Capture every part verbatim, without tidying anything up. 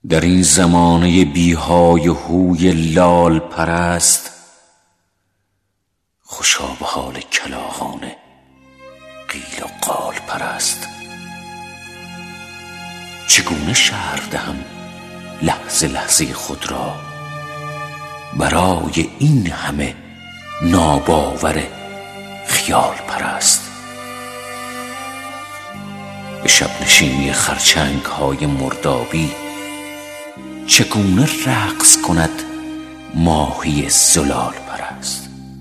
در این زمانه بیهای هوی لال پرست، خوشا به حال کلاغان قیل و قال پرست. چگونه شرح دهم لحظه لحظه خود را برای این همه ناباور خیال پرست؟ به شب نشینی خرچنگ های مردابی چگونه رقص کند ماهی زلال پرست؟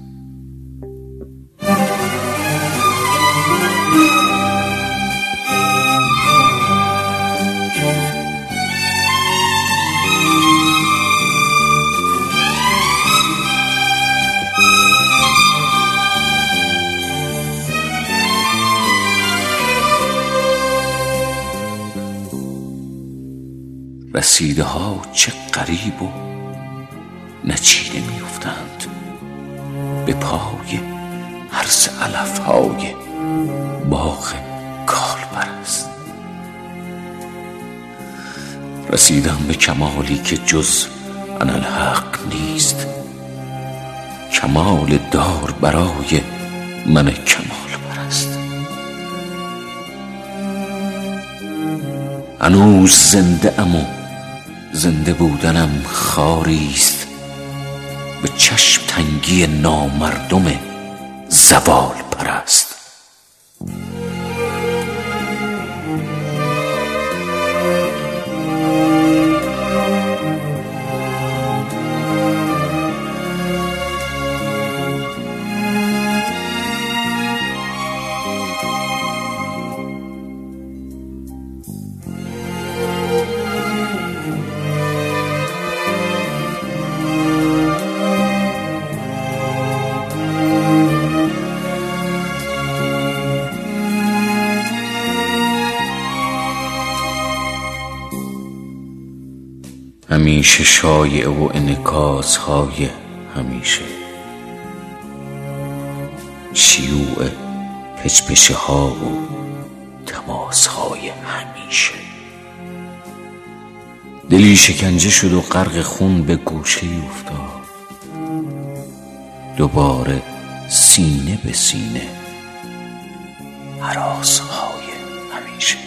رسیده ها چه غریب و نچیده می افتند به پای هر سه علف های باغ کال پرست. رسیدم به کمالی که جز انالحق نیست، کمال دار برای من کمال پرست. هنوز زنده ام و زنده بودنم خاریست به چشم تنگی نامردم زوال پرست. همیشه شایعه و انعکاس های همیشه، شیوع پچپچه ها و تماس های همیشه. دلی شکنجه شد و غرق خون به گوشه افتاد، دوباره سینه به سینه هراس های همیشه.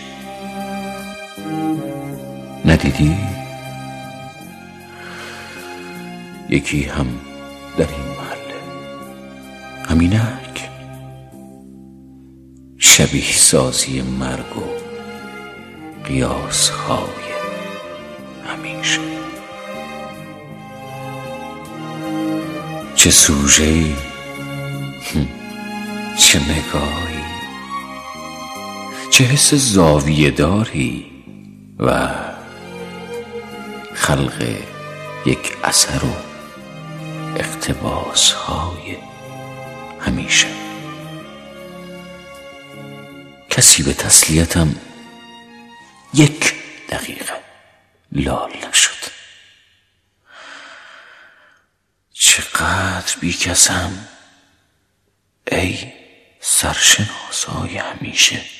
ندیدی؟ یکی هم در این محله، همینک، شبیه سازی مرگ و قیاس های همیشه. چه سوژه‌ای، چه نگاهی، چه حس زاویه داری و خلق یک اثر و اقتباس های همیشه. کسی به تسلیتم یک دقیقه لال نشد. چقدر بیکسم ای سرشناسای همیشه.